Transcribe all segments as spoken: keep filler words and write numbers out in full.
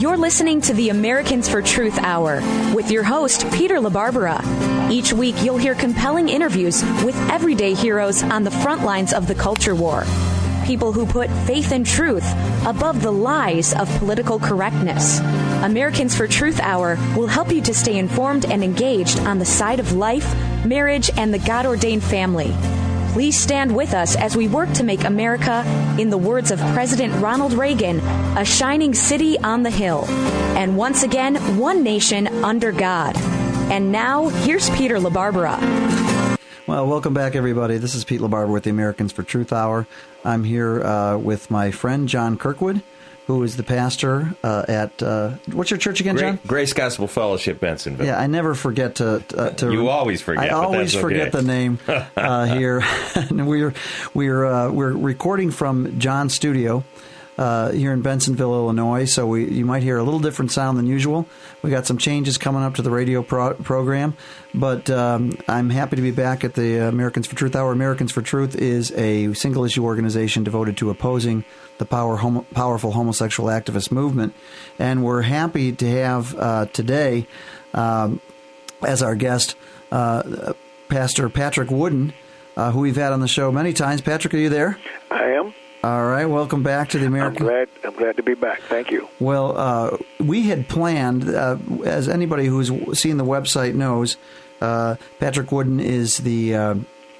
You're listening to the Americans for Truth Hour with your host, Peter LaBarbera. Each week, you'll hear compelling interviews with everyday heroes on the front lines of the culture war. People who put faith and truth above the lies of political correctness. Americans for Truth Hour will help you to stay informed and engaged on the side of life, marriage, and the God-ordained family. Please stand with us as we work to make America, in the words of President Ronald Reagan, a shining city on the hill. And once again, one nation under God. And now, here's Peter LaBarbera. Well, welcome back, everybody. This is Pete LaBarbera with the Americans for Truth Hour. I'm here uh, with my friend John Kirkwood, who is the pastor uh, at, uh, what's your church again, John? Grace Gospel Fellowship, Bensonville. Yeah, I never forget to... Uh, to you always forget, I always but that's forget okay. the name uh, here. And we're we're uh, we're recording from John's studio uh, here in Bensonville, Illinois, so we you might hear a little different sound than usual. We got some changes coming up to the radio pro- program, but um, I'm happy to be back at the Americans for Truth Hour. Americans for Truth is a single-issue organization devoted to opposing the power, homo, powerful homosexual activist movement. And we're happy to have uh, today um, as our guest uh, Pastor Patrick Wooden, uh, who we've had on the show many times. Patrick, are you there? I am. All right. Welcome back to the American. I'm glad, I'm glad to be back. Thank you. Well, uh, we had planned, uh, as anybody who's seen the website knows, uh, Patrick Wooden is the... Uh,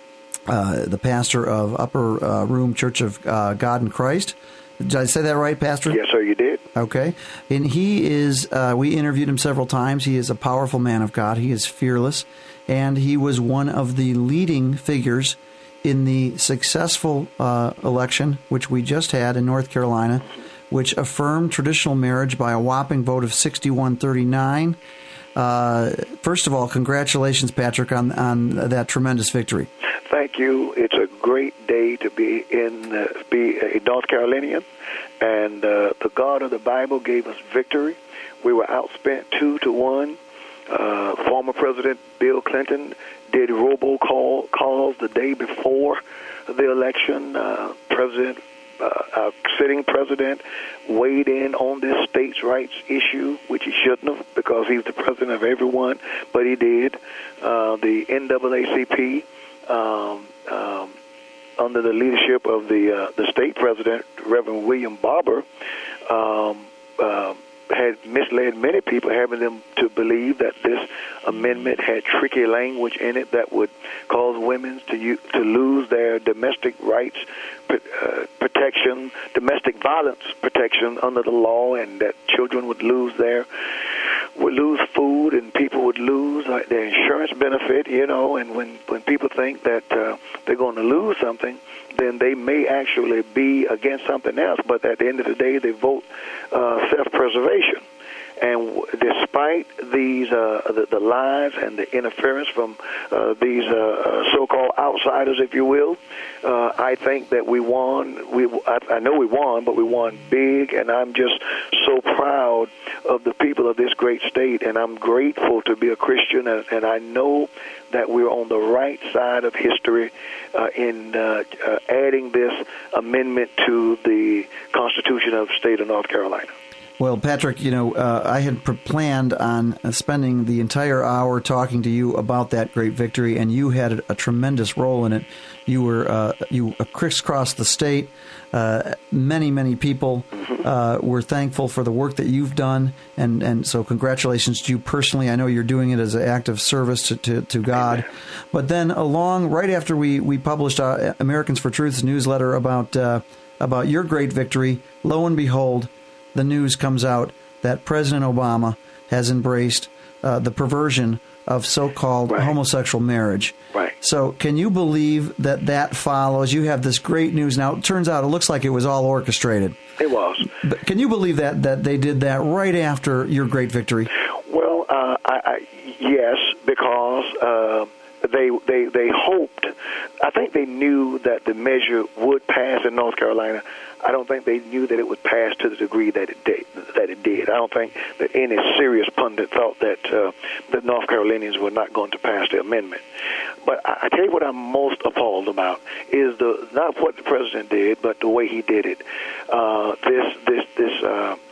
Uh, the pastor of Upper uh, Room Church of uh, God in Christ. Did I say that right, Pastor? Yes, sir, you did. Okay. And he is, uh, we interviewed him several times. He is a powerful man of God. He is fearless. And he was one of the leading figures in the successful uh, election, which we just had in North Carolina, which affirmed traditional marriage by a whopping vote of sixty-one thirty-nine. Uh, first of all, congratulations, Patrick, on, on that tremendous victory. Thank you. It's a great day to be in, uh, be a North Carolinian, and uh, the God of the Bible gave us victory. We were outspent two to one. Uh, former President Bill Clinton did robocall calls the day before the election. Uh, President, uh, our sitting president, weighed in on this states' rights issue, which he shouldn't have, because he's the president of everyone, but he did. Uh, the N double A C P. Um, um, under the leadership of the uh, the state president, Reverend William Barber, um, uh, had misled many people, having them to believe that this amendment had tricky language in it that would cause women to u- to lose their domestic rights uh, protection, domestic violence protection under the law, and that children would lose their would lose food, and people would lose uh, their insurance benefit, you know, and when, when people think that uh, they're going to lose something, then they may actually be against something else, but at the end of the day, they vote uh, self-preservation. And w- despite these uh, the, the lies and the interference from uh, these uh, so-called outsiders, if you will, uh, I think that we won. We I, I know we won, but we won big, and I'm just so proud of the people of this great state, and I'm grateful to be a Christian, and, and I know that we're on the right side of history uh, in uh, uh, adding this amendment to the Constitution of the state of North Carolina. Well, Patrick, you know, uh, I had pre- planned on uh, spending the entire hour talking to you about that great victory, and you had a, a tremendous role in it. You were uh, you crisscrossed the state. Uh, many, many people uh, were thankful for the work that you've done, and, and so congratulations to you personally. I know you're doing it as an act of service to, to, to God. But then along, right after we, we published our Americans for Truth's newsletter about uh, about your great victory, lo and behold, the news comes out that President Obama has embraced uh, the perversion of so-called right. homosexual marriage. Right. So can you believe that that follows? You have this great news. Now, it turns out it looks like it was all orchestrated. It was. But can you believe that, that they did that right after your great victory? Well, uh, I, I, yes, because uh, they, they, they hoped, I think they knew that the measure would pass in North Carolina. I don't think they knew that it would pass to the degree that it did. That it did. I don't think that any serious pundit thought that uh, the North Carolinians were not going to pass the amendment. But I, I tell you what I'm most appalled about is the not what the president did, but the way he did it. Uh, this this this uh, this sham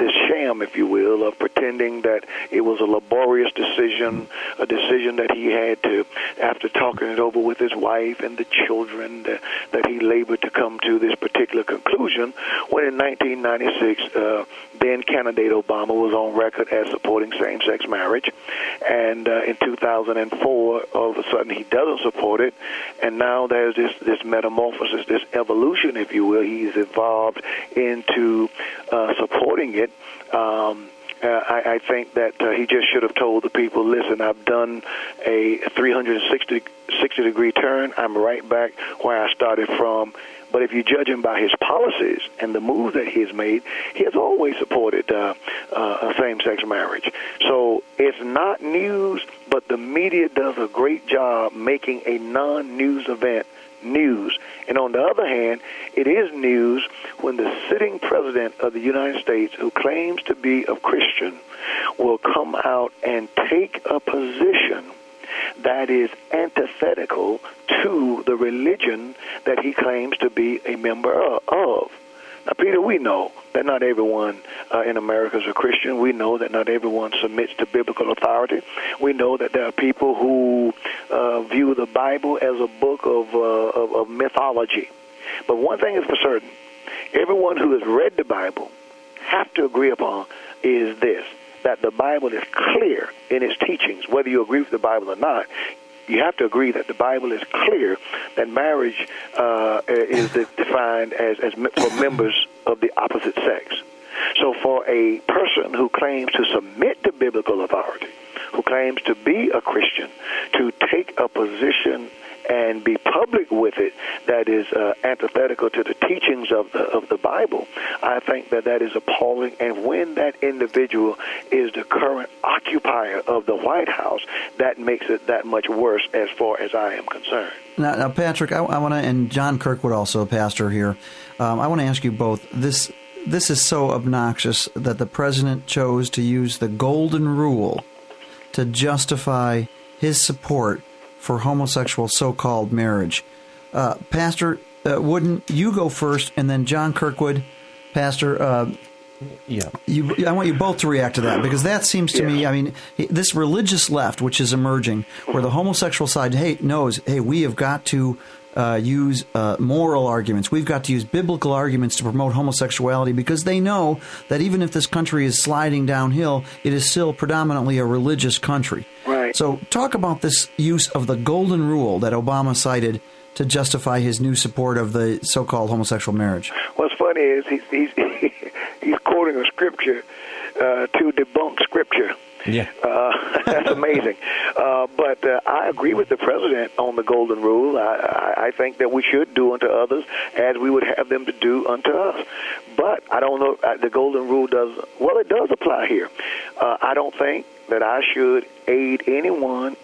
sham, if you will, of pretending that it was a laborious decision, a decision that he had to, after talking it over with his wife and the children, that, that he labored to come to this particular conclusion, when in nineteen ninety-six, uh, then candidate Obama was on record as supporting same-sex marriage, and uh, in two thousand four, all of a sudden he doesn't support it, and now there's this, this metamorphosis, this evolution, if you will. He's evolved into uh, supporting it. Um, uh, I, I think that uh, he just should have told the people, listen, I've done a three hundred sixty degree turn. I'm right back where I started from. But if you judge him by his policies and the moves that he has made, he has always supported uh, uh, same-sex marriage. So it's not news, but the media does a great job making a non-news event news. And on the other hand, it is news when the sitting president of the United States, who claims to be a Christian, will come out and take a position that is antithetical to the religion that he claims to be a member of. Now, Peter, we know that not everyone uh, in America is a Christian. We know that not everyone submits to biblical authority. We know that there are people who uh, view the Bible as a book of, uh, of, of mythology. But one thing is for certain, everyone who has read the Bible have to agree upon is this, that the Bible is clear in its teachings. Whether you agree with the Bible or not, you have to agree that the Bible is clear that marriage uh, is defined as, as for members of the opposite sex. So for a person who claims to submit to biblical authority, who claims to be a Christian, to take a position and be public with it that is uh, antithetical to the teachings of the of the Bible, I think that that is appalling. And when that individual is the current occupier of the White House, that makes it that much worse as far as I am concerned. Now, now Patrick, I, I want to, and John Kirkwood also, pastor here, um, I want to ask you both, this this is so obnoxious that the president chose to use the golden rule to justify his support for homosexual so-called marriage. Uh, Pastor, uh, wouldn't you go first, and then John Kirkwood, Pastor, uh, yeah, you, I want you both to react to that, because that seems to yeah. me, I mean, this religious left, which is emerging, where the homosexual side hey knows, hey, we have got to uh, use uh, moral arguments. We've got to use biblical arguments to promote homosexuality, because they know that even if this country is sliding downhill, it is still predominantly a religious country. Right. So talk about this use of the golden rule that Obama cited to justify his new support of the so-called homosexual marriage. What's funny is he's he's, he's quoting a scripture uh, to debunk scripture. Yeah, uh, that's amazing. Uh, but uh, I agree with the president on the golden rule. I, I, I think that we should do unto others as we would have them to do unto us. But I don't know, uh, the golden rule does, well, it does apply here. Uh, I don't think that I should aid anyone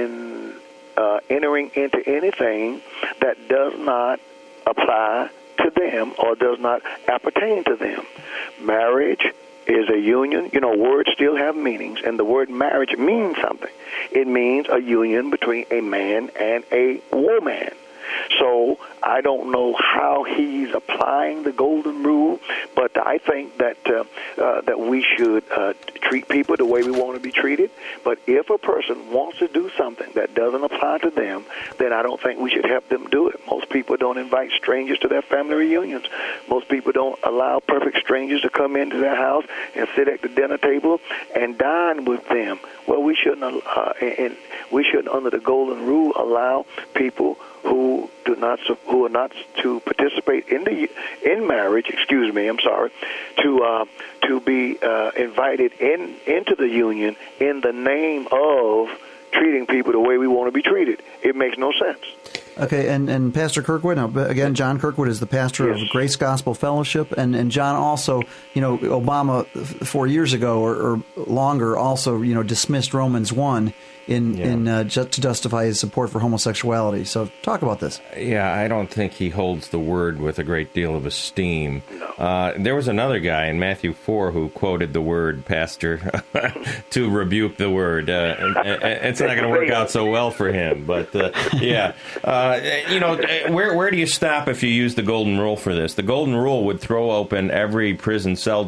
in uh, entering into anything that does not apply to them or does not appertain to them. Marriage is a union. You know, words still have meanings, and the word marriage means something. It means a union between a man and a woman. So I don't know how he's applying the golden rule, but I think that uh, uh, that we should uh, treat people the way we want to be treated. But if a person wants to do something that doesn't apply to them, then I don't think we should help them do it. Most people don't invite strangers to their family reunions. Most people don't allow perfect strangers to come into their house and sit at the dinner table and dine with them. Well, we shouldn't, uh, and we shouldn't, under the golden rule, allow people who do not who are not to participate in the in marriage. Excuse me, I'm sorry, to uh, to be uh, invited in into the union in the name of treating people the way we want to be treated. It makes no sense. Okay, and, and Pastor Kirkwood, now, again, John Kirkwood is the pastor yes. of Grace Gospel Fellowship, and, and John also, you know, Obama four years ago or, or longer also, you know, dismissed Romans one in yeah. in uh, just to justify his support for homosexuality. So talk about this. Yeah, I don't think he holds the word with a great deal of esteem. No. Uh, there was another guy in Matthew four who quoted the word, Pastor, to rebuke the word. Uh, it's not going to work out so well for him, but uh, yeah. Uh, you know, where where do you stop if you use the golden rule for this? The golden rule would throw open every prison cell door.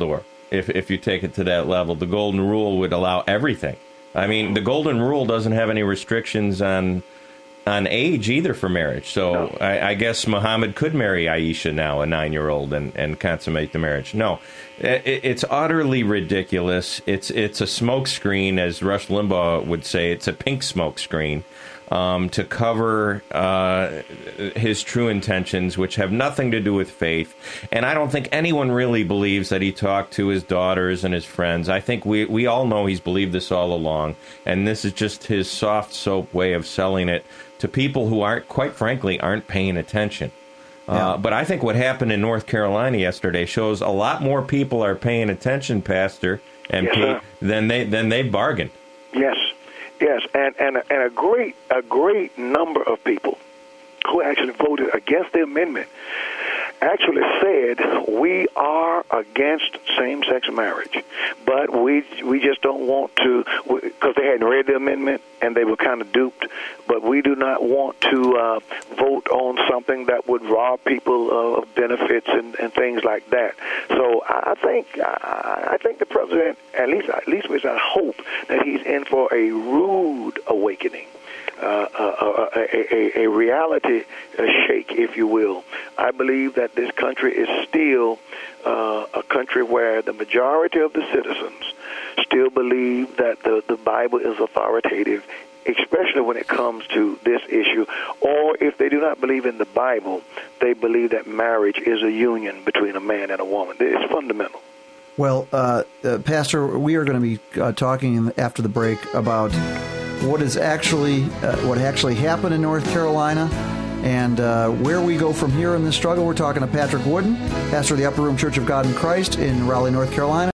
if if you take it to that level. The Golden Rule would allow everything. I mean, the Golden Rule doesn't have any restrictions on on age either for marriage. So no. I, I guess Muhammad could marry Aisha now, a nine-year-old, and, and consummate the marriage. No, it, it's utterly ridiculous. It's it's a smokescreen, as Rush Limbaugh would say. It's a pink smokescreen. Um, to cover uh, his true intentions, which have nothing to do with faith. And I don't think anyone really believes that he talked to his daughters and his friends. I think we, we all know he's believed this all along, and this is just his soft soap way of selling it to people who aren't, quite frankly, aren't paying attention. Uh, but I think what happened in North Carolina yesterday shows a lot more people are paying attention, Pastor, and yes, Pete, than they than they bargained. Yes. Yes, and, and, and a great a great number of people who actually voted against the amendment actually said we are against same-sex marriage, but we we just don't want to, because they hadn't read the amendment and they were kind of duped, but we do not want to uh, vote on something that would rob people of benefits and, and things like that. So I think I think the president, at least at least with I hope that he's in for a rude awakening. Uh, uh, a, a, a reality a shake, if you will. I believe that this country is still uh, a country where the majority of the citizens still believe that the, the Bible is authoritative, especially when it comes to this issue. Or if they do not believe in the Bible, they believe that marriage is a union between a man and a woman. It's fundamental. Well, uh, uh, Pastor, we are going to be uh, talking after the break about what is actually uh, what actually happened in North Carolina and uh, where we go from here in this struggle. We're talking to Patrick Wooden, pastor of the Upper Room Church of God in Christ in Raleigh, North Carolina.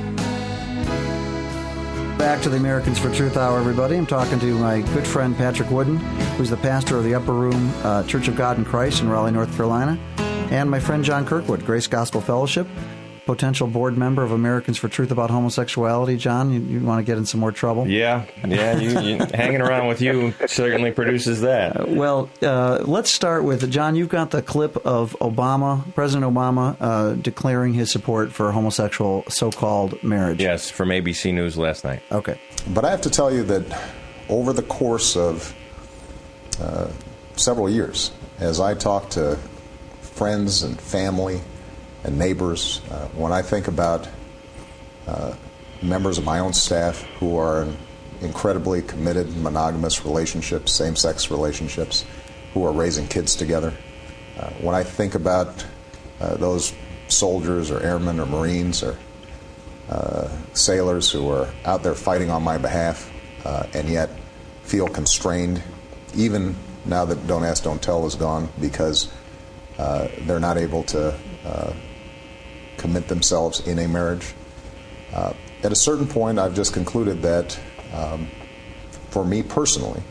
Back to the Americans for Truth Hour, everybody. I'm talking to my good friend Patrick Wooden, who's the pastor of the Upper Room uh, Church of God in Christ in Raleigh, North Carolina, and my friend John Kirkwood, Grace Gospel Fellowship, potential board member of Americans for Truth about homosexuality. John, you, you want to get in some more trouble? Yeah, yeah. You, you, hanging around with you certainly produces that. Uh, well, uh, let's start with, John, you've got the clip of Obama, President Obama, uh, declaring his support for homosexual so-called marriage. Yes, from A B C News last night. Okay. But I have to tell you that over the course of uh, several years, as I talk to friends and family and neighbors, uh, when I think about uh, members of my own staff who are in incredibly committed monogamous relationships, same-sex relationships, who are raising kids together, uh, when I think about uh, those soldiers or airmen or Marines or uh, sailors who are out there fighting on my behalf uh, and yet feel constrained, even now that Don't Ask, Don't Tell is gone, because uh, they're not able to uh, commit themselves in a marriage. Uh, at a certain point, I've just concluded that um, for me personally,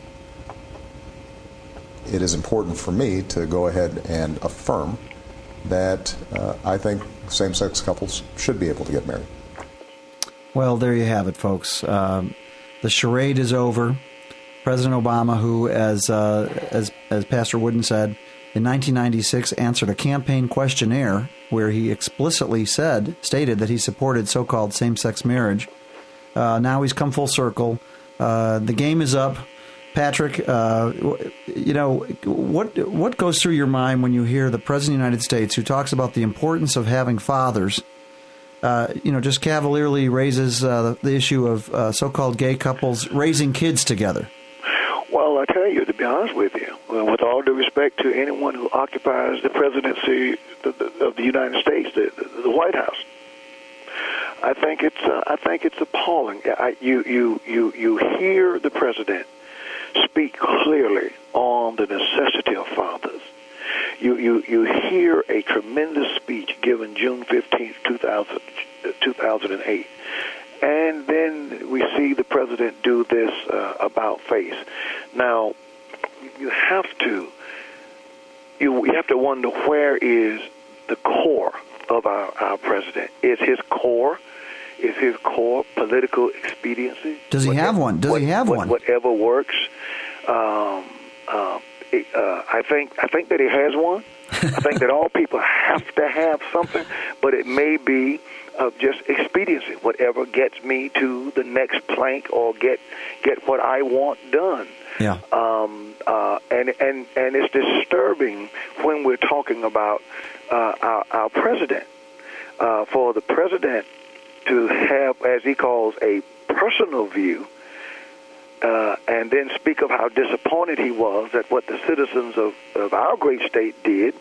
it is important for me to go ahead and affirm that uh, I think same-sex couples should be able to get married. Well, there you have it, folks. Um, the charade is over. President Obama, who, as uh, as as Pastor Wooden said, in nineteen ninety-six answered a campaign questionnaire where he explicitly said, stated that he supported so-called same-sex marriage. Uh, now he's come full circle. Uh, the game is up. Patrick, uh, you know, what what goes through your mind when you hear the President of the United States, who talks about the importance of having fathers, uh, you know, just cavalierly raises uh, the, the issue of uh, so-called gay couples raising kids together? Well, I tell you, to be honest with you, well, with all due respect to anyone who occupies the presidency of the United States, the, the, the White House, I think it's uh, I think it's appalling. I, you you you you hear the president speak clearly on the necessity of fathers. You you you hear a tremendous speech given June fifteenth, two thousand, two thousand eight. And then we see the president do this uh, about face. Now, you have to you, you have to wonder, where is the core of our, our president? Is his core is his core political expediency? Does he whatever, have one? Does what, he have what, one? Whatever works. Um, uh, it, uh, I think I think that he has one. I think that all people have to have something, but it may be of just expediency, whatever gets me to the next plank or get get what I want done. Yeah. Um, uh, and and and it's disturbing when we're talking about uh, our, our president. Uh, for the president to have, as he calls, a personal view, uh, and then speak of how disappointed he was at what the citizens of, of our great state did.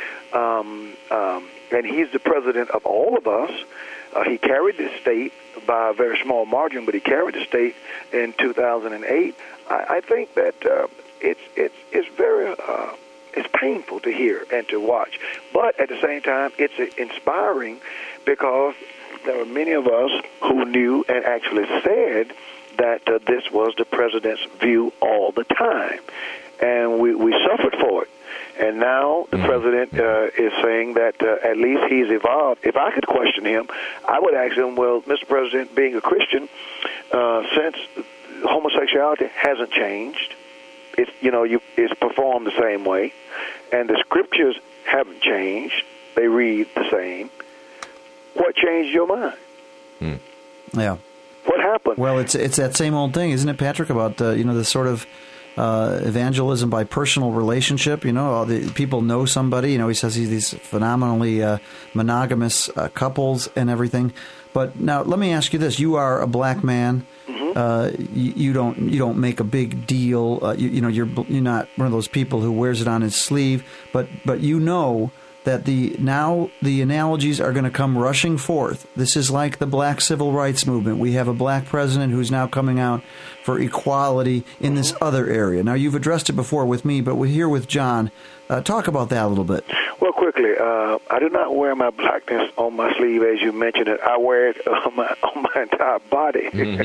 Um, um, and he's the president of all of us. Uh, he carried the state by a very small margin, but he carried the state in two thousand eight. I, I think that uh, it's it's it's very uh, it's painful to hear and to watch, but at the same time, it's inspiring because there are many of us who knew and actually said that uh, this was the president's view all the time, and we, we suffered for it. And now the president uh, is saying that uh, at least he's evolved. If I could question him, I would ask him, well, Mister President, being a Christian, uh, since homosexuality hasn't changed, it's, you know, you, it's performed the same way, and the scriptures haven't changed. They read the same. What changed your mind? Hmm. Yeah. What happened? Well, it's it's that same old thing, isn't it, Patrick, about, uh, you know, this sort of uh, evangelism by personal relationship. You know, all the people know somebody. You know, he says he's these phenomenally uh, monogamous uh, couples and everything. But now let me ask you this. You are a black man. Mm-hmm. Uh, you, you don't you don't make a big deal. Uh, you, you know, you're you're not one of those people who wears it on his sleeve. But but you know that the now the analogies are going to come rushing forth. This is like the black civil rights movement. We have a black president who's now coming out for equality in this other area. Now, you've addressed it before with me, but we're here with John. Uh, talk about that a little bit. Well, quickly, uh, I do not wear my blackness on my sleeve, as you mentioned it. I wear it on my, on my entire body.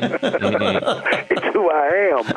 Mm-hmm. It's who I am.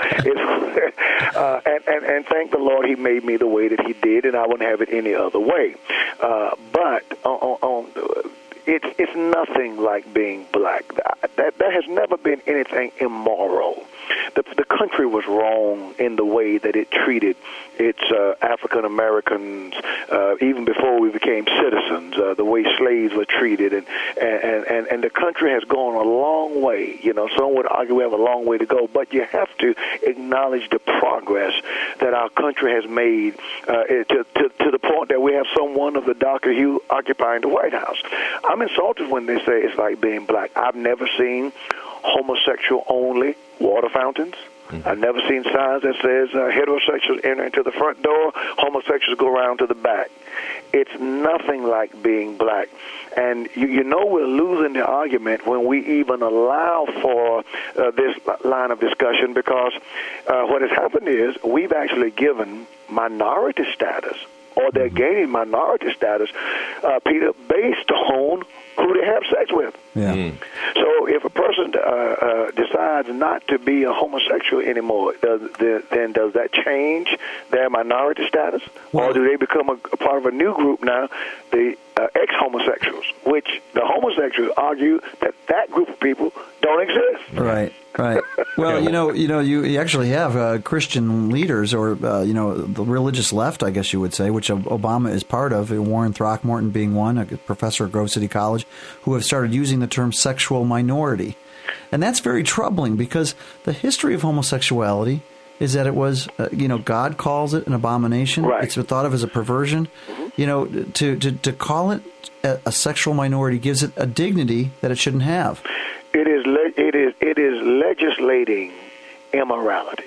It's, uh, and, and, and thank the Lord he made me the way that he did, and I wouldn't have it any other way. Uh, but on, on, on it's it's nothing like being black. That that has never been anything immoral. The, the country was wrong in the way that it treated its uh, African Americans, uh, even before we became citizens. Uh, the way slaves were treated, and, and and and the country has gone a long way. You know, some would argue we have a long way to go, but you have to acknowledge the progress that our country has made uh, to, to to the point that we have someone of the darker hue occupying the White House. I'm insulted when they say it's like being black. I've never seen homosexual only water fountains. Mm-hmm. I've never seen signs that says uh, heterosexuals enter into the front door, homosexuals go around to the back. It's nothing like being black. And you, you know we're losing the argument when we even allow for uh, this line of discussion, because uh, what has happened is we've actually given minority status, or they're gaining minority status, uh, Peter, based on who they have sex with. Yeah. Mm. So if a person uh, uh, decides not to be a homosexual anymore, does, then does that change their minority status? Well, or do they become a, a part of a new group now, the uh, ex-homosexuals, which the homosexuals argue that that group of people don't exist? Right. Right. Well, you know, you know, you, you actually have uh, Christian leaders, or uh, you know, the religious left, I guess you would say, which Obama is part of. Warren Throckmorton being one, a professor at Grove City College, who have started using the term sexual minority, and that's very troubling because the history of homosexuality is that it was, uh, you know, God calls it an abomination. Right. It's thought of as a perversion. Mm-hmm. You know, to, to to call it a, a sexual minority gives it a dignity that it shouldn't have. It is le- it is it is legislating immorality.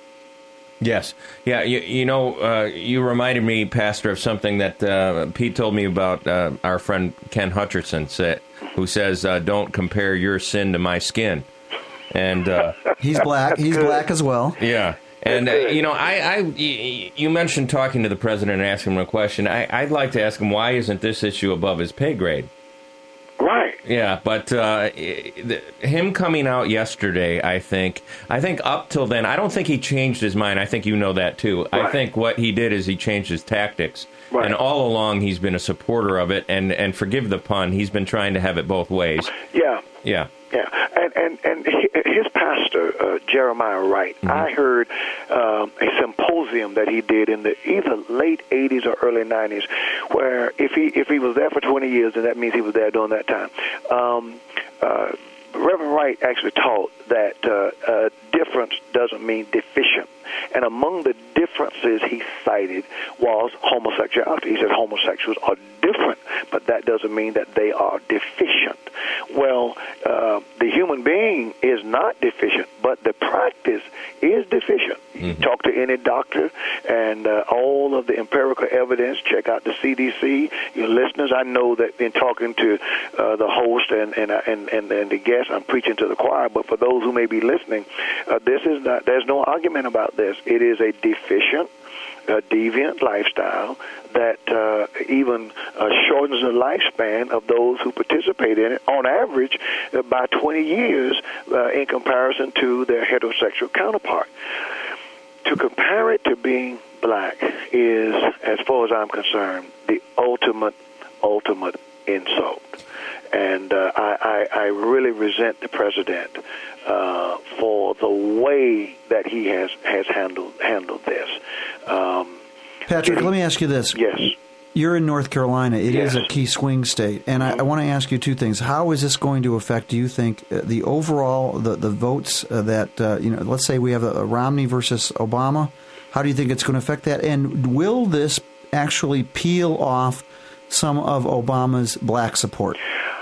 Yes. Yeah, you, you know, uh, you reminded me, Pastor, of something that uh, Pete told me about uh, our friend Ken Hutcherson, say, who says, uh, don't compare your sin to my skin. And uh, he's black. He's good. black as well. Yeah. And, uh, you know, I, I, you mentioned talking to the president and asking him a question. I, I'd like to ask him, why isn't this issue above his pay grade? Right. Yeah, but uh, him coming out yesterday, I think, I think up till then, I don't think he changed his mind. I think you know that, too. Right. I think what he did is he changed his tactics. Right. And all along, he's been a supporter of it. And, and forgive the pun, he's been trying to have it both ways. Yeah. Yeah. Yeah, and and and his pastor uh, Jeremiah Wright. Mm-hmm. I heard um, a symposium that he did in the either late eighties or early nineties, where if he if he was there for twenty years, then that means he was there during that time. Um, uh, Reverend Wright actually taught that uh, uh, difference doesn't mean deficient. And among the differences he cited was homosexuality. He said homosexuals are different, but that doesn't mean that they are deficient. Well, uh, the human being is not deficient, but the practice is deficient. Mm-hmm. You talk to any doctor, and uh, all of the empirical evidence, check out the C D C. Your listeners, I know that in talking to uh, the host and and, and and and the guests, I'm preaching to the choir, but for those who may be listening, uh, this is not, there's no argument about this. It is a deficient, uh, deviant lifestyle that uh, even uh, shortens the lifespan of those who participate in it, on average, uh, by twenty years uh, in comparison to their heterosexual counterpart. To compare it to being black is, as far as I'm concerned, the ultimate, ultimate insult. And uh, I, I, I really resent the president uh, for the way that he has, has handled handled this. Um, Patrick, he, let me ask you this. Yes. You're in North Carolina. It yes. is a key swing state. And I, I want to ask you two things. How is this going to affect, do you think, uh, the overall, the, the votes uh, that, uh, you know, let's say we have a, a Romney versus Obama. How do you think it's going to affect that? And will this actually peel off some of Obama's black support?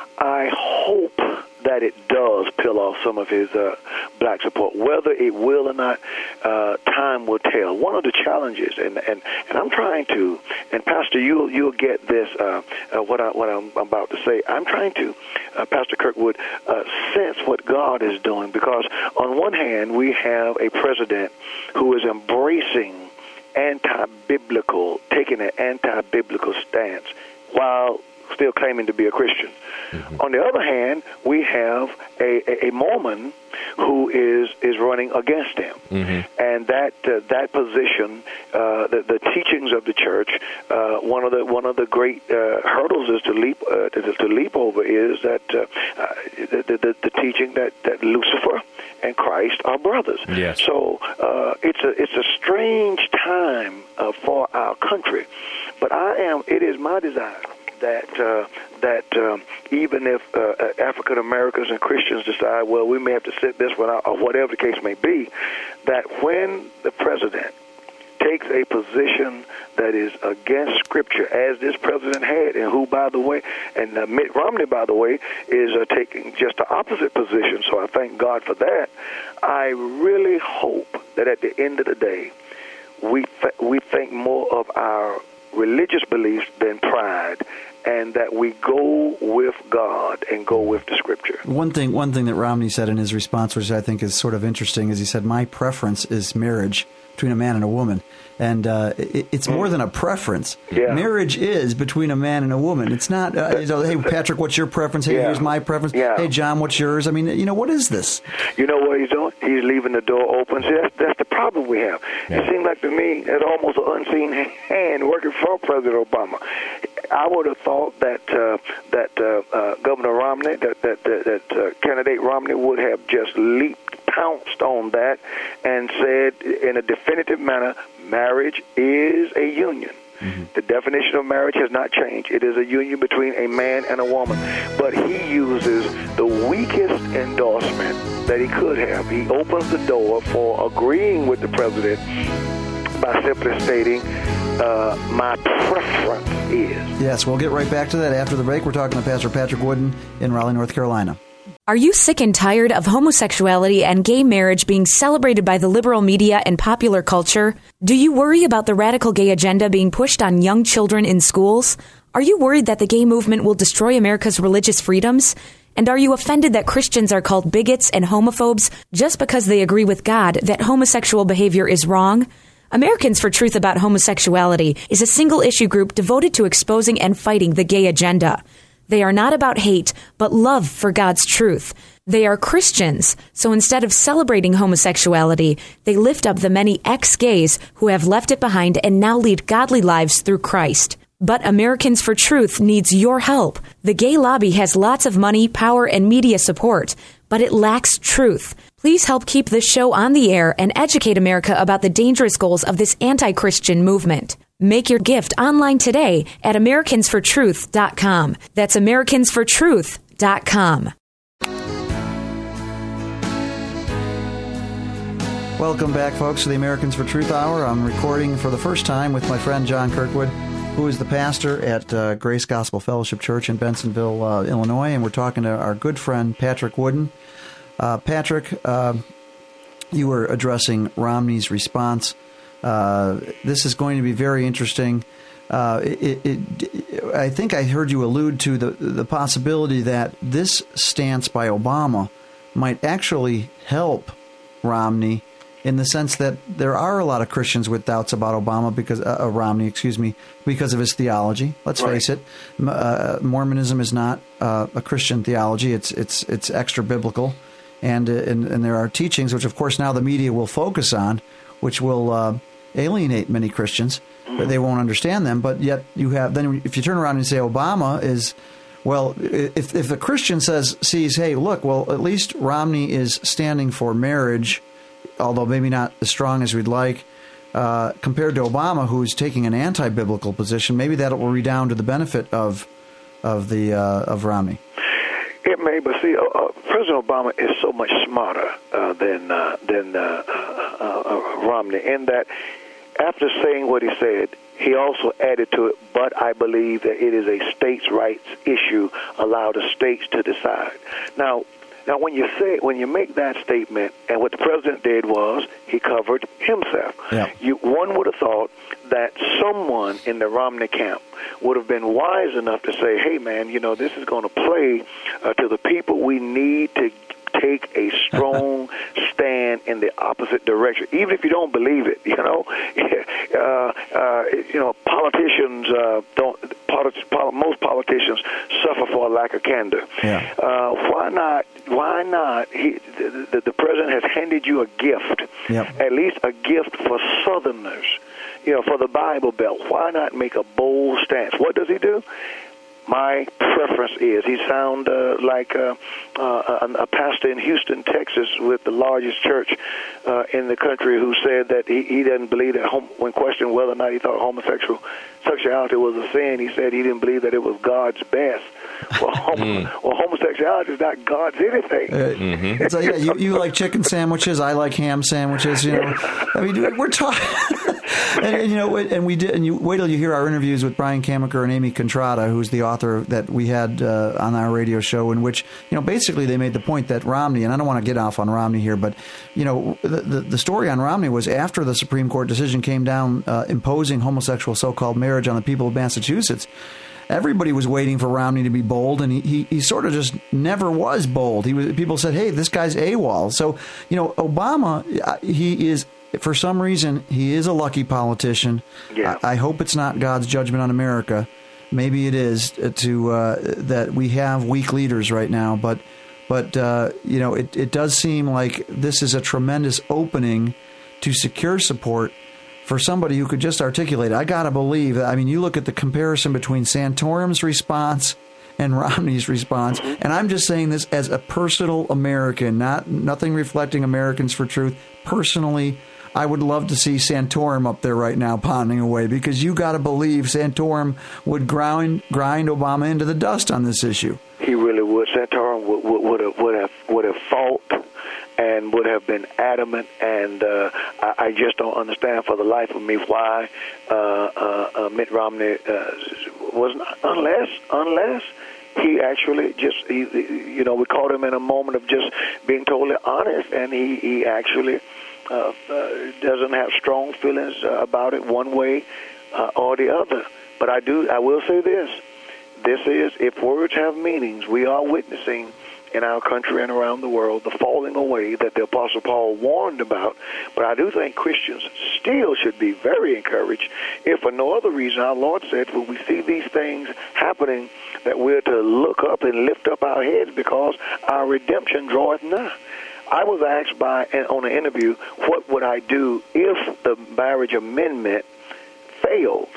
I hope that it does peel off some of his uh, black support. Whether it will or not, uh, time will tell. One of the challenges, and, and, and I'm trying to, and Pastor, you'll you'll get this. Uh, uh, what I what I'm about to say. I'm trying to, uh, Pastor Kirkwood, uh, sense what God is doing, because on one hand we have a president who is embracing anti-biblical, taking an anti-biblical stance while still claiming to be a Christian. Mm-hmm. On the other hand, we have a, a, a Mormon who is, is running against him. Mm-hmm. And that uh, that position, uh, the, the teachings of the church, uh, one of the one of the great uh, hurdles is to leap uh, to, to leap over is that uh, uh, the, the, the teaching that, that Lucifer and Christ are brothers. Yes. So uh, it's a it's a strange time uh, for our country. But I am. It is my desire that uh, that um, even if uh, African Americans and Christians decide, well, we may have to sit this one out, or whatever the case may be, that when the president takes a position that is against Scripture, as this president had, and who, by the way, and uh, Mitt Romney, by the way, is uh, taking just the opposite position, so I thank God for that. I really hope that at the end of the day, we th- we think more of our religious beliefs than pride, and that we go with God and go with the Scripture. One thing, one thing that Romney said in his response, which I think is sort of interesting, is he said, "My preference is marriage between a man and a woman." And uh, it, it's more than a preference. Yeah. Marriage is between a man and a woman. It's not, uh, you know, hey, Patrick, what's your preference? Hey, yeah. here's my preference. Yeah. Hey, John, what's yours? I mean, you know, what is this? You know what he's doing? He's leaving the door open. See, that's, that's the problem we have. Yeah. It seems like to me it's almost an unseen hand working for President Obama. I would have thought that uh, that uh, uh, Governor Romney, that that that, that uh, candidate Romney would have just leaped, pounced on that, and said in a definitive manner, marriage is a union. Mm-hmm. The definition of marriage has not changed. It is a union between a man and a woman. But he uses the weakest endorsement that he could have. He opens the door for agreeing with the president by simply stating, uh, my preference is. Yes, we'll get right back to that after the break. We're talking to Pastor Patrick Wooden in Raleigh, North Carolina. Are you sick and tired of homosexuality and gay marriage being celebrated by the liberal media and popular culture? Do you worry about the radical gay agenda being pushed on young children in schools? Are you worried that the gay movement will destroy America's religious freedoms? And are you offended that Christians are called bigots and homophobes just because they agree with God that homosexual behavior is wrong? Americans for Truth About Homosexuality is a single-issue group devoted to exposing and fighting the gay agenda. They are not about hate, but love for God's truth. They are Christians, so instead of celebrating homosexuality, they lift up the many ex-gays who have left it behind and now lead godly lives through Christ. But Americans for Truth needs your help. The gay lobby has lots of money, power, and media support, but it lacks truth. Please help keep this show on the air and educate America about the dangerous goals of this anti-Christian movement. Make your gift online today at Americans for Truth dot com. That's Americans for Truth dot com. Welcome back, folks, to the Americans for Truth Hour. I'm recording for the first time with my friend John Kirkwood, who is the pastor at uh, Grace Gospel Fellowship Church in Bensonville, uh, Illinois, and we're talking to our good friend Patrick Wooden. Uh, Patrick, uh, you were addressing Romney's response. Uh, this is going to be very interesting. Uh, it, it, I think I heard you allude to the the possibility that this stance by Obama might actually help Romney, in the sense that there are a lot of Christians with doubts about Obama because uh, uh, Romney, excuse me, because of his theology. Let's right. face it, uh, Mormonism is not uh, a Christian theology. It's it's it's extra biblical, and, uh, and and there are teachings which, of course, now the media will focus on, which will uh, alienate many Christians. Mm-hmm. They won't understand them. But yet you have then if you turn around and say Obama is. Well, if if the Christian says sees, hey, look, well, at least Romney is standing for marriage, although maybe not as strong as we'd like, uh, compared to Obama, who's taking an anti-biblical position, maybe that will redound to the benefit of of the uh, of Romney. It may, but see, uh, uh, President Obama is so much smarter uh, than uh, than uh, uh, uh, Romney, in that after saying what he said, he also added to it, but I believe that it is a states' rights issue, allow the states to decide. Now, now when you say when you make that statement, and what the president did was he covered himself. Yeah. You, one would have thought that someone in the Romney camp would have been wise enough to say, hey, man, you know, this is going to play uh, to the people we need to take a strong stand in the opposite direction, even if you don't believe it. You know, uh, uh, you know, politicians uh, don't. Politi- pol- most politicians suffer for a lack of candor. Yeah. Uh, why not? Why not? He, the, the, the president has handed you a gift, yep. at least a gift for Southerners. You know, for the Bible Belt. Why not make a bold stance? What does he do? My preference is he sound uh, like uh, uh, a, a pastor in Houston, Texas, with the largest church uh, in the country, who said that he, he doesn't believe that hom- when questioned whether or not he thought homosexual sexuality was a sin, he said he didn't believe that it was God's best. Well, hom- mm. well homosexuality is not God's anything. Uh, mm-hmm. It's like, yeah, you, you like chicken sandwiches, I like ham sandwiches. You know, I mean, we're talking. and, and you know, and we did. And you wait till you hear our interviews with Brian Kamaker and Amy Contrada, who's the author that we had uh, on our radio show, in which, you know, basically they made the point that Romney, and I don't want to get off on Romney here, but you know, the the, the story on Romney was after the Supreme Court decision came down uh, imposing homosexual so-called marriage on the people of Massachusetts. Everybody was waiting for Romney to be bold, and he, he, he sort of just never was bold. He was, people said, hey, this guy's AWOL. So, you know, Obama, he is, for some reason, he is a lucky politician. Yeah. I, I hope it's not God's judgment on America. Maybe it is to uh, that we have weak leaders right now. But, but uh, you know, it, it does seem like this is a tremendous opening to secure support for somebody who could just articulate it. I got to believe, I mean, you look at the comparison between Santorum's response and Romney's response, mm-hmm. and I'm just saying this as a personal American, not nothing reflecting Americans for Truth. Personally, I would love to see Santorum up there right now pounding away, because you got to believe Santorum would grind grind Obama into the dust on this issue. He really would. Santorum would, would, would have would have would have fought and would have been adamant, and uh, I, I just don't understand for the life of me why uh, uh, uh, Mitt Romney uh, was not, unless unless he actually just he, you know we caught him in a moment of just being totally honest, and he he actually uh, uh, doesn't have strong feelings uh, about it one way uh, or the other. But I do I will say this: this is, if words have meanings, we are witnessing in our country and around the world the falling away that the Apostle Paul warned about. But I do think Christians still should be very encouraged, if for no other reason. Our Lord said, when we see these things happening, that we're to look up and lift up our heads, because our redemption draweth nigh. I was asked by on an interview, what would I do if the marriage amendment failed?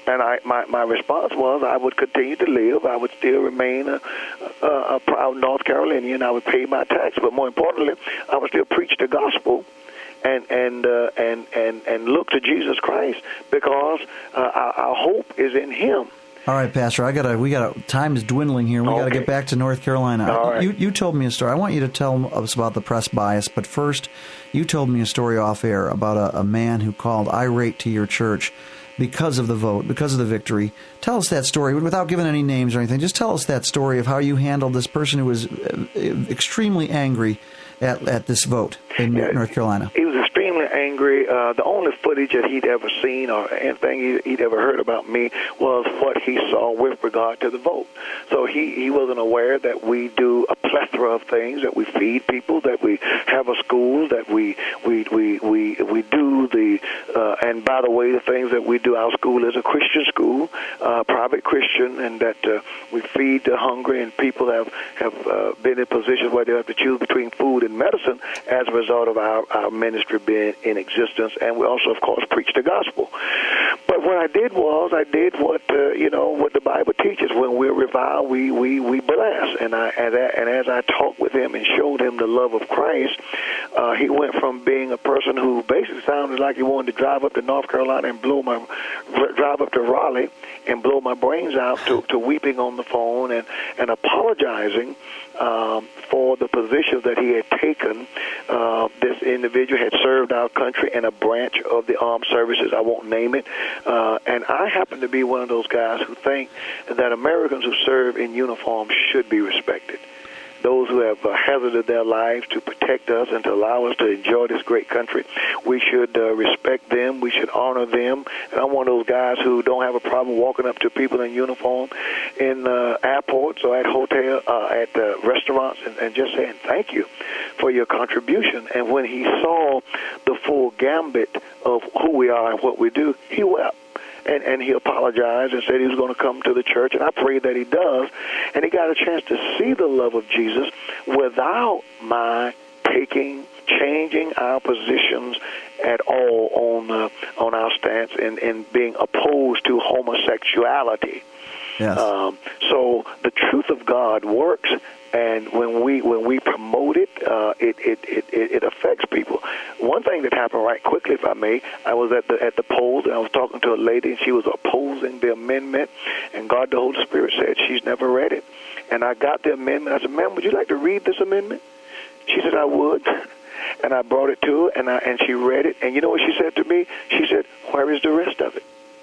And I, my, my response was I would continue to live. I would still remain a, a, a proud North Carolinian. I would pay my tax. But more importantly, I would still preach the gospel and and uh, and, and, and look to Jesus Christ, because uh, our, our hope is in him. All right, Pastor, I gotta. We gotta. Time is dwindling here. We Okay. gotta get back to North Carolina. All right. You you told me a story. I want you to tell us about the press bias, but first, you told me a story off air about a, a man who called irate to your church because of the vote, because of the victory. Tell us that story without giving any names or anything. Just tell us that story of how you handled this person who was extremely angry at at this vote in Yeah, North Carolina. He was extremely angry. Uh, the only footage that he'd ever seen or anything he, he'd ever heard about me was what he saw with regard to the vote. So he, he wasn't aware that we do a plethora of things, that we feed people, that we have a school, that we we we we, we do the, uh, and by the way, the things that we do, our school is a Christian school, uh, private Christian, and that uh, we feed the hungry, and people have, have uh, been in positions where they have to choose between food and medicine as a result of our, our ministry being in existence. And we also, of course, preach the gospel. But what I did was I did what uh, you know what the Bible teaches. When we're reviled, we we we bless. And I and, and as I talked with him and showed him the love of Christ, uh, he went from being a person who basically sounded like he wanted to drive up to North Carolina and blow my drive up to Raleigh and blow my brains out to, to weeping on the phone and and apologizing um, for the positions that he had taken. Uh, this individual had served our country in a branch of the armed services. I won't name it. Uh, and I happen to be one of those guys who think that Americans who serve in uniform should be respected. Those who have uh, hazarded their lives to protect us and to allow us to enjoy this great country, we should uh, respect them. We should honor them. And I'm one of those guys who don't have a problem walking up to people in uniform in uh, airports or at hotel, uh, at uh, restaurants, and, and just saying thank you for your contribution. And when he saw the full gambit of who we are and what we do, he wept. And, and he apologized and said he was going to come to the church, and I pray that he does. And he got a chance to see the love of Jesus without my taking, changing our positions at all on uh, on our stance in, in being opposed to homosexuality. Yes. Um, so the truth of God works, and when we when we promote it, uh, it, it, it, it affects people. One thing that happened right quickly, if I may, I was at the at the polls, and I was talking to a lady, and she was opposing the amendment, and God, the Holy Spirit, said she's never read it. And I got the amendment. I said, ma'am, would you like to read this amendment? She said, I would. And I brought it to her, and, I, and she read it. And you know what she said to me? She said, where is the rest of it?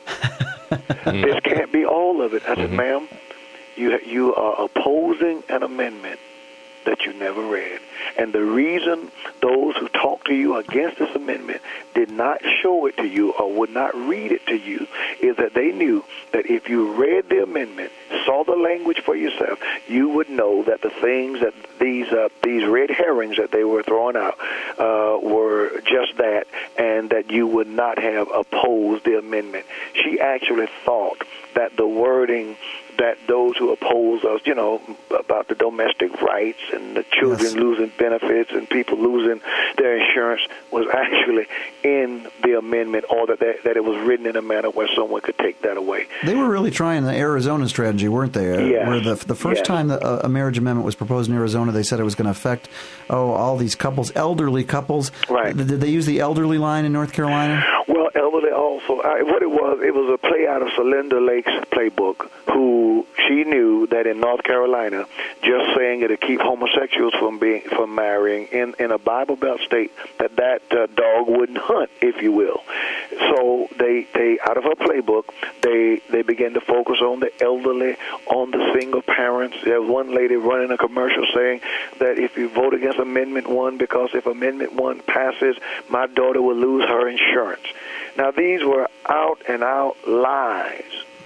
This can't be all of it. I said, mm-hmm. ma'am, you you are opposing an amendment that you never read. And the reason those who talk to you against this amendment did not show it to you or would not read it to you is that they knew that if you read the amendment, saw the language for yourself, you would know that the things that these uh, these red herrings that they were throwing out uh, were just that, and that you would not have opposed the amendment. She actually thought that the wording that those who oppose us, you know, about the domestic rights and the children yes. losing benefits and people losing their insurance was actually in the amendment, or that, that that it was written in a manner where someone could take that away. They were really trying the Arizona strategy, weren't they? Yes. Where the the first yes. time that a marriage amendment was proposed in Arizona, they said it was going to affect, oh, all these couples, elderly couples. Right. Did they use the elderly line in North Carolina? Well, elderly also. I, what it was, it was a play out of Celinda Lake's playbook, who she knew that in North Carolina, just saying it to keep homosexuals from being from marrying in, in a Bible Belt state, that that uh, dog wouldn't hunt, if you will. So they, they out of her playbook, they they began to focus on the elderly, on the single parents. There was one lady running a commercial saying that if you vote against Amendment one, because if Amendment one passes, my daughter will lose her insurance. Now, these were out-and-out lies.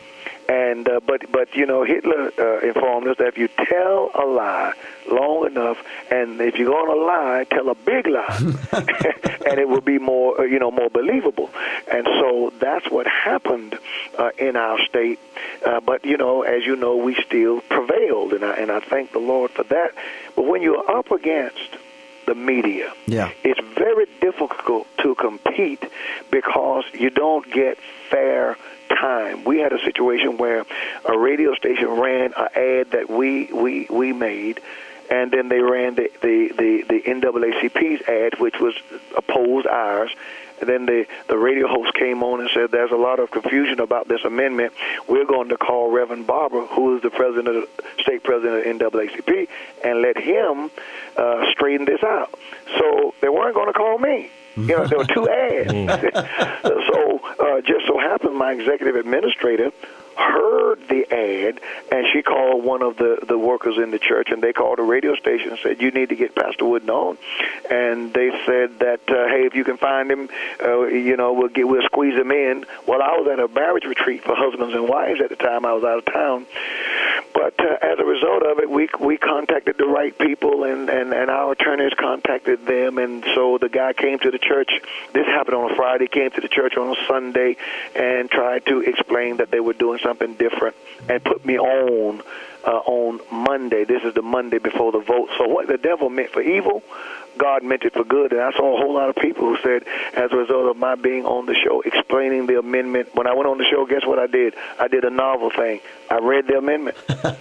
And uh, but but you know, Hitler uh, informed us that if you tell a lie long enough, and if you're going to lie, tell a big lie, and it will be more uh, you know more believable. And so that's what happened uh, in our state. Uh, but you know, as you know, we still prevailed, and I and I thank the Lord for that. But when you're up against the media, yeah. it's very difficult to compete because you don't get fair time. We had a situation where a radio station ran an ad that we we, we made, and then they ran the, the, the, the N double A C P's ad, which was opposed ours. And then the, the radio host came on and said, there's a lot of confusion about this amendment. We're going to call Reverend Barber, who is the president of the state president of N double A C P, and let him uh, straighten this out. So they weren't going to call me. You know, there were two ads. so uh, just so happened my executive administrator heard the ad, and she called one of the, the workers in the church, and they called the radio station and said, you need to get Pastor Wooden on. And they said that, uh, hey, if you can find him, uh, you know, we'll get, we'll squeeze him in. Well, I was at a marriage retreat for husbands and wives at the time. I was out of town. But uh, as a result of it, we we contacted the right people, and, and, and our attorneys contacted them, and so the guy came to the church. This happened on a Friday, came to the church on a Sunday, and tried to explain that they were doing something different, and put me on uh, on Monday. This is the Monday before the vote. So what the devil meant for evil, God meant it for good. And I saw a whole lot of people who said, as a result of my being on the show, explaining the amendment, when I went on the show, guess what I did? I did a novel thing. I read the amendment.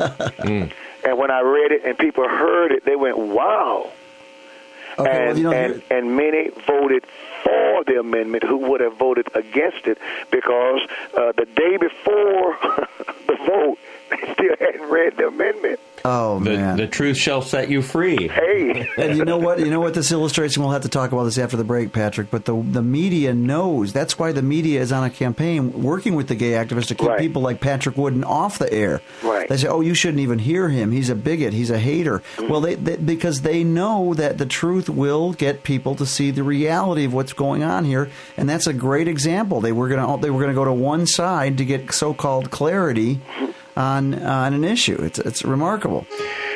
mm. And when I read it and people heard it, they went, wow. Okay, and, well, you know, and, and many voted for the amendment who would have voted against it because uh, the day before the vote, they still hadn't read the amendment. Oh, the, man. The truth shall set you free. Hey. And you know what? You know what this illustrates, and we'll have to talk about this after the break, Patrick, but the the media knows. That's why the media is on a campaign working with the gay activists to keep right. people like Patrick Wooden off the air. Right. They say, oh, you shouldn't even hear him. He's a bigot. He's a hater. Mm-hmm. Well, they, they because they know that the truth will get people to see the reality of what's going on here, and that's a great example. They were going to they were going to go to one side to get so-called clarity on on an issue. It's it's remarkable.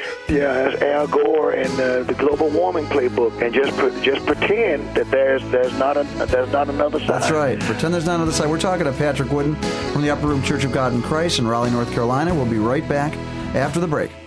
Yeah, that's Al Gore and uh, the global warming playbook, and just pre- just pretend that there's there's not a there's not another side. That's right. Pretend there's not another side. We're talking to Patrick Wooden from the Upper Room Church of God in Christ in Raleigh, North Carolina. We'll be right back after the break.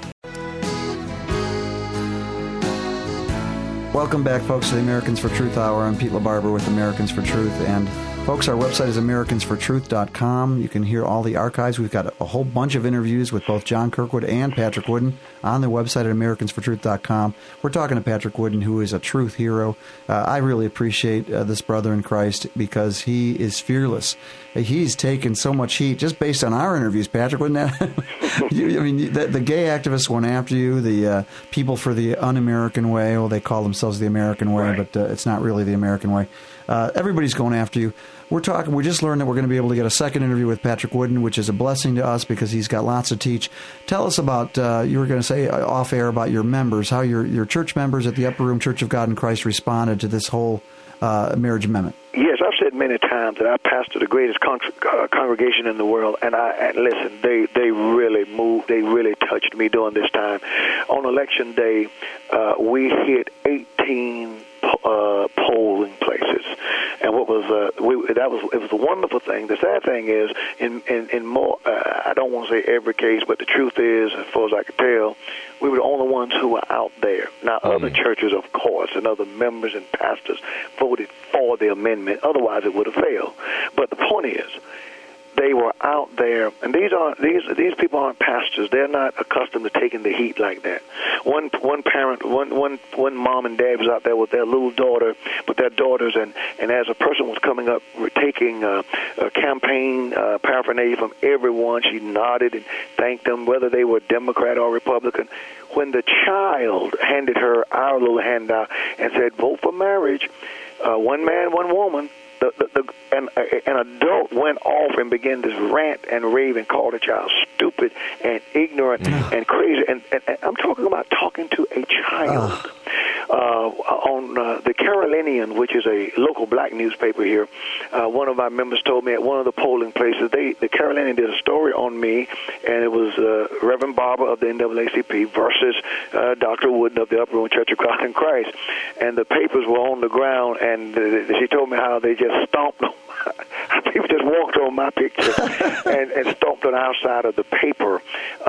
Welcome back, folks, to the Americans for Truth Hour. I'm Pete LaBarbera with Americans for Truth, and folks, our website is Americans for Truth dot com. You can hear all the archives. We've got a whole bunch of interviews with both John Kirkwood and Patrick Wooden on the website at Americans for Truth dot com. We're talking to Patrick Wooden, who is a truth hero. Uh, I really appreciate uh, this brother in Christ because he is fearless. He's taken so much heat just based on our interviews, Patrick. Wouldn't that? you, I mean, the, the gay activists went after you. The uh, people for the un-American way, well, they call themselves the American way, right. but uh, it's not really the American way. Uh, everybody's going after you. We're talking. We just learned that we're going to be able to get a second interview with Patrick Wooden, which is a blessing to us because he's got lots to teach. Tell us about. Uh, you were going to say off air about your members, how your your church members at the Upper Room Church of God in Christ responded to this whole uh, marriage amendment. Yes, I've said many times that I pastor the greatest con- uh, congregation in the world, and I and listen. They they really moved. They really touched me during this time. On election day, uh, we hit eighteen uh, polling places. And what was uh, we, that was it was a wonderful thing. The sad thing is, in in, in more, uh, I don't want to say every case, but the truth is, as far as I could tell, we were the only ones who were out there. Now, mm-hmm. other churches, of course, and other members and pastors voted for the amendment. Otherwise, it would have failed. But the point is, they were out there, and these aren't these these people aren't pastors. They're not accustomed to taking the heat like that. One one parent, one one one mom and dad was out there with their little daughter, with their daughters, and, and as a person was coming up, taking uh, a campaign uh, paraphernalia from everyone, she nodded and thanked them, whether they were Democrat or Republican. When the child handed her our little handout and said, "Vote for marriage," uh, one man, one woman. The, the, the, an, an adult went off and began this rant and rave and called the child stupid and ignorant mm. and crazy. And, and, and I'm talking about talking to a child. Uh. Uh, on uh, the Carolinian, which is a local black newspaper here, uh, one of our members told me at one of the polling places, they the Carolinian did a story on me, and it was uh, Reverend Barber of the N double A C P versus uh, Doctor Wooden of the Upper Room Church of God in Christ. And the papers were on the ground, and uh, she told me how they just stomped them. People just walked on my picture and, and stomped on the outside of the paper. Uh,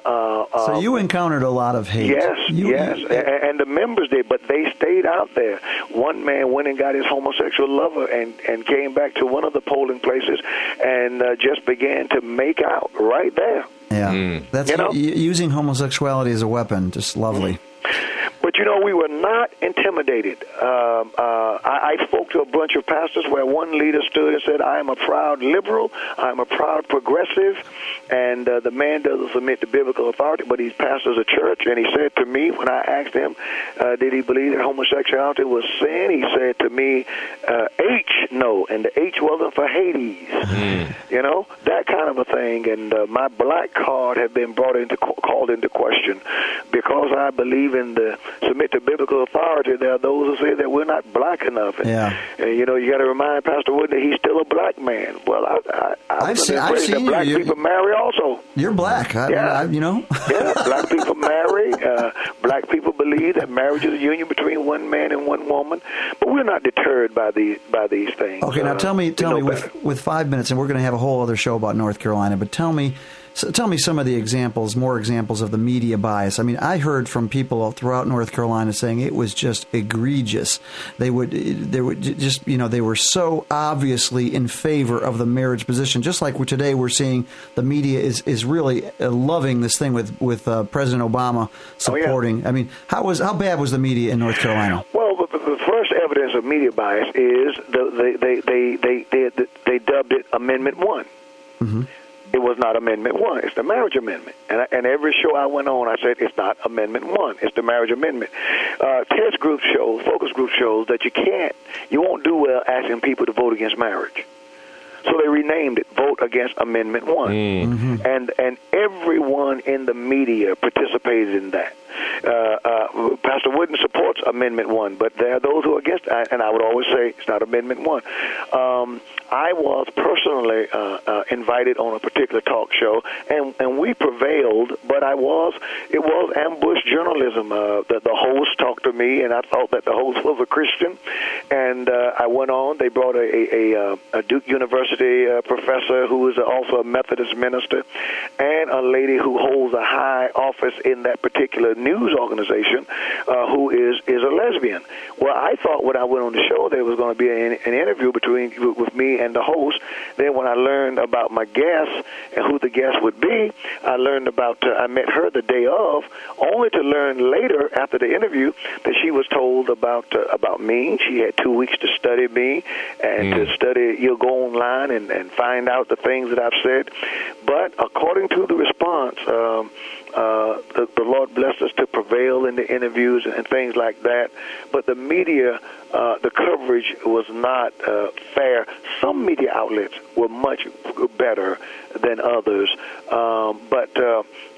uh, so you encountered a lot of hate. Yes, you, yes, you, and, and the members did, but they stayed out there. One man went and got his homosexual lover and, and came back to one of the polling places and uh, just began to make out right there. Yeah, mm. that's you know? using homosexuality as a weapon. Just lovely. But, you know, we were not intimidated. Um, uh, I, I spoke to a bunch of pastors where one leader stood and said, I am a proud liberal, I am a proud progressive, and uh, the man doesn't submit to biblical authority, but he pastors a church. And he said to me, when I asked him, uh, did he believe that homosexuality was sin, he said to me, uh, H, no, and the H wasn't for Hades. Mm. You know, that kind of a thing. And uh, my black card had been brought into called into question because I believe in the submit to biblical authority. There are those who say that we're not black enough. And, yeah. and you know, you got to remind Pastor Wood that he's still a black man. Well, I, I, I I've seen, I've seen that black you. people marry also. You're black. I, yeah. I, you know. yeah, black people marry. Uh, black people believe that marriage is a union between one man and one woman. But we're not deterred by these by these things. Okay, now uh, tell me, tell me with, with five minutes, and we're going to have a whole other show about North Carolina. But tell me. So tell me some of the examples, more examples of the media bias. I mean, I heard from people throughout North Carolina saying it was just egregious. They would, they would just, you know, they were so obviously in favor of the marriage position. Just like today, we're seeing the media is is really loving this thing with with uh, President Obama supporting. Oh, yeah. I mean, how was how bad was the media in North Carolina? Well, the, the first evidence of media bias is the, they, they, they, they, they, they dubbed it Amendment One. Mm-hmm. It was not Amendment One. It's the Marriage Amendment. And, I, and every show I went on, I said, it's not Amendment One. It's the Marriage Amendment. Uh, test group shows, focus group shows that you can't, you won't do well asking people to vote against marriage. So they renamed it Vote Against Amendment One. Mm-hmm. And and everyone in the media participated in that. Uh, uh, Pastor Wooden supports Amendment One, but there are those who are against it, and I would always say it's not Amendment One. Um, I was personally uh, uh, invited on a particular talk show, and, and we prevailed, but I was, it was ambush journalism. Uh, the, the host talked to me, and I thought that the host was a Christian, and uh, I went on. They brought a, a, a, a Duke University uh, professor who is also a Methodist minister, and a lady who holds a high office in that particular news organization uh, who is, is a lesbian. Well, I thought when I went on the show there was going to be an, an interview between with me and the host. Then when I learned about my guest and who the guest would be, I learned about, uh, I met her the day of, only to learn later after the interview that she was told about uh, about me. She had two weeks to study me and mm. to study, you'll go online and, and find out the things that I've said. But according to the response, um, Uh, the, the Lord blessed us to prevail in the interviews and, and things like that. But the media, uh, the coverage was not uh, fair. Some media outlets were much better than others. Um, but uh,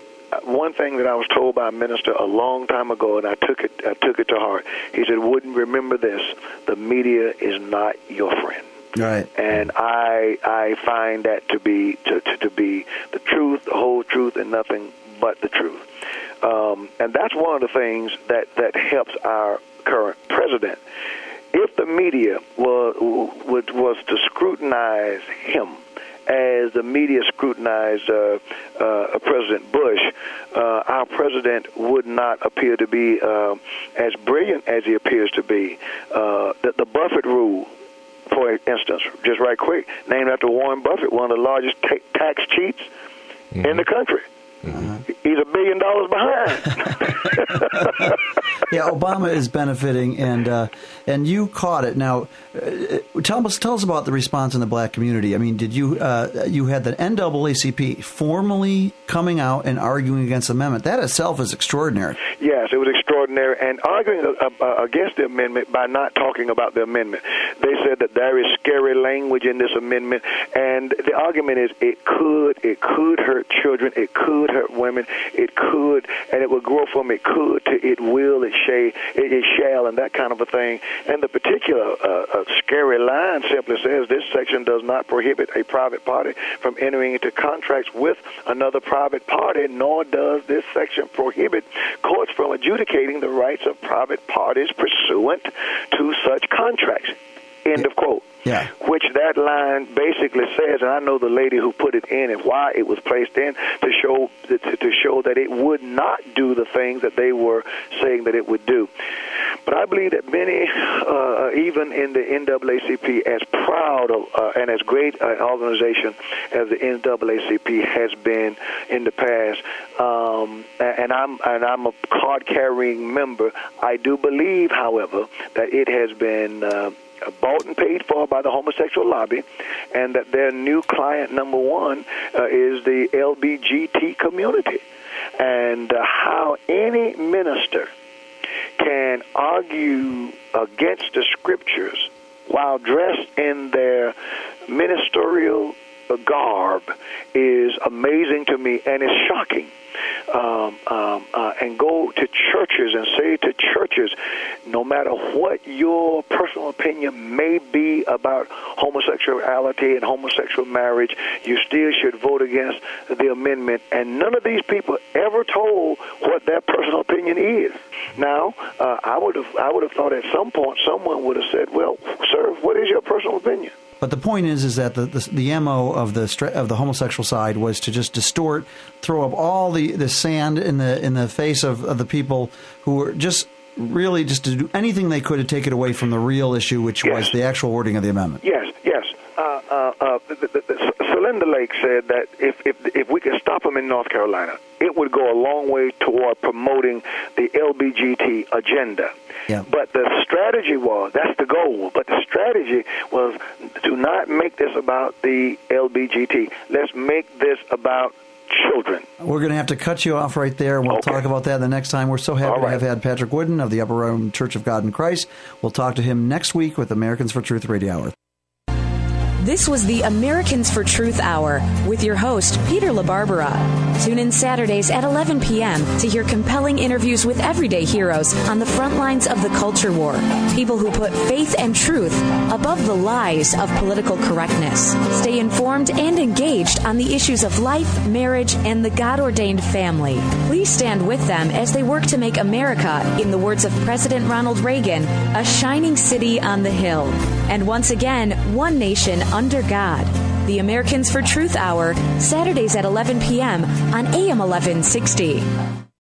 one thing that I was told by a minister a long time ago, and I took it, I took it to heart. He said, "Wouldn't remember this: the media is not your friend." Right. And I I find that to be to, to, to be the truth, the whole truth, and nothing but the truth. Um, and that's one of the things that, that helps our current president. If the media was, was to scrutinize him as the media scrutinized uh, uh, President Bush, uh, our president would not appear to be uh, as brilliant as he appears to be. Uh, the, the Buffett rule, for instance, just right quick, named after Warren Buffett, one of the largest ta- tax cheats mm-hmm. in the country. Mm-hmm. He's a billion dollars behind. Yeah, Obama is benefiting, and uh, and you caught it. Now, uh, tell us tell us about the response in the black community. I mean, did you uh, you had the N double A C P formally coming out and arguing against the amendment? That itself is extraordinary. Yes, it was extraordinary, and arguing uh, uh, against the amendment by not talking about the amendment. They said that there is scary language in this amendment, and the argument is it could it could hurt children, it could hurt women, it could, and it will grow from it could to it will, it shall, it, it shall, and that kind of a thing. And the particular uh, uh, scary line simply says this section does not prohibit a private party from entering into contracts with another private party, nor does this section prohibit courts from adjudicating the rights of private parties pursuant to such contracts. End of quote. Yeah. Which that line basically says, and I know the lady who put it in and why it was placed in, to show to, to show that it would not do the things that they were saying that it would do. But I believe that many, uh, even in the N double A C P, as proud of uh, and as great an organization as the N double A C P has been in the past, um, and I'm and I'm a card-carrying member, I do believe, however, that it has been uh, bought and paid for by the homosexual lobby, and that their new client number one uh, is the L B G T community, and uh, how any minister can argue against the scriptures while dressed in their ministerial garb is amazing to me, and is shocking. Um, um, uh, and go to churches and say to churches, no matter what your personal opinion may be about homosexuality and homosexual marriage, you still should vote against the amendment. And none of these people ever told what their personal opinion is. Now, uh, I would have I would have thought at some point someone would have said, well, sir, what is your personal opinion? But the point is, is that the, the the M O of the of the homosexual side was to just distort, throw up all the, the sand in the in the face of, of the people who were just really just to do anything they could to take it away from the real issue, which yes. was the actual wording of the amendment. Yes, yes. Uh, uh, uh, the, the, the, Celinda Lake said that if, if if we could stop them in North Carolina, it would go a long way toward promoting the L B G T agenda. Yeah. But the strategy was, that's the goal, but the strategy was to not make this about the L B G T. Let's make this about children. We're going to have to cut you off right there. We'll okay. talk about that the next time. We're so happy right. to have had Patrick Wooden of the Upper Room Church of God in Christ. We'll talk to him next week with Americans for Truth Radio Hour. This was the Americans for Truth Hour with your host, Peter LaBarbera. Tune in Saturdays at eleven p.m. to hear compelling interviews with everyday heroes on the front lines of the culture war. People who put faith and truth above the lies of political correctness. Stay informed and engaged on the issues of life, marriage, and the God-ordained family. Please stand with them as they work to make America, in the words of President Ronald Reagan, a shining city on the hill. And once again, one nation under God. The Americans for Truth Hour, Saturdays at eleven p.m. on A M eleven sixty.